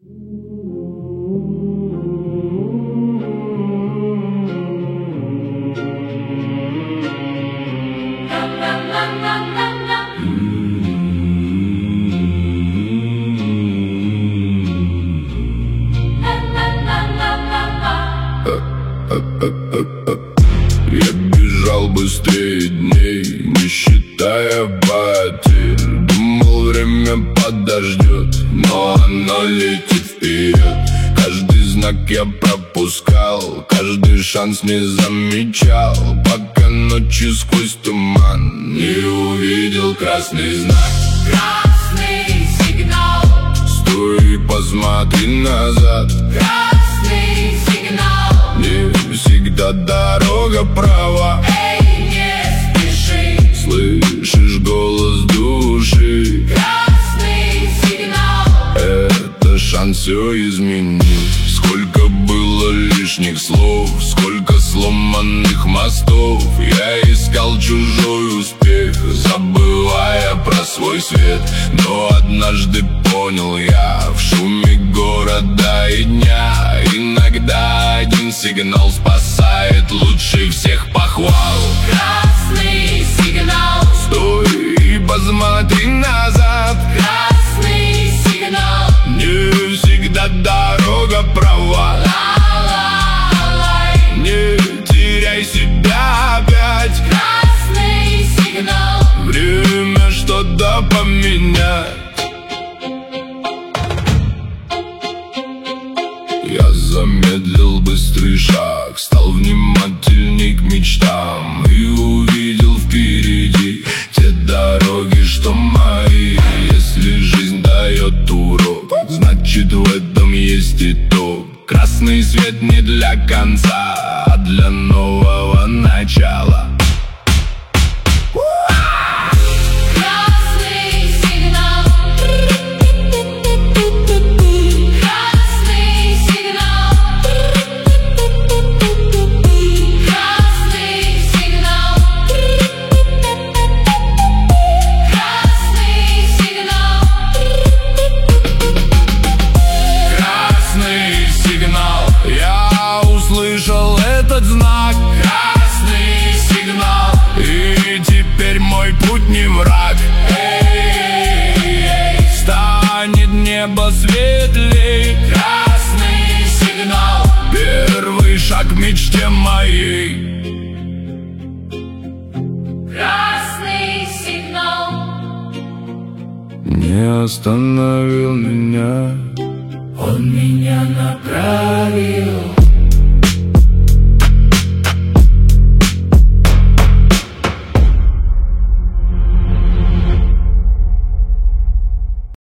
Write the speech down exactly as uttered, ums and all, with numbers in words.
Я бежал быстрее дней, не считая потерь. Думал, время подождет, но оно летит вперед. Каждый знак я пропускал, каждый шанс не замечал, пока ночью сквозь туман не увидел красный знак. Красный сигнал. Стой и посмотри назад. Красный сигнал. Не всегда дорога права. Эй, не спеши. Слышишь голос души. Красный сигнал. Это шанс все изменить. Сколько было лишних слов, сколько сломанных мостов. Я искал чужой успех, забывая про свой свет. Но однажды понял я в шуме города и дня: иногда один сигнал спасает лучше всех похвал. Красный сигнал. Стой и посмотри назад. Красный сигнал. Не всегда дорога права. Ла-ла-лай. Не теряй себя опять. Красный сигнал. Время что-то поменять. Я замедлил быстрый шаг, стал внимательней к мечтам и увидел впереди те дороги, что мои. Если жизнь дает урок, значит в этом есть итог. Красный свет не для конца, а для нового начала. Красный сигнал. Красный сигнал. Красный сигнал. Красный сигнал. Красный сигнал. Я услышал этот знак. Красный сигнал. И теперь мой путь не враг. Эй, станет небо светлей. Красный сигнал. Первый шаг к мечте моей. Красный сигнал. Не остановил меня. Он меня направил.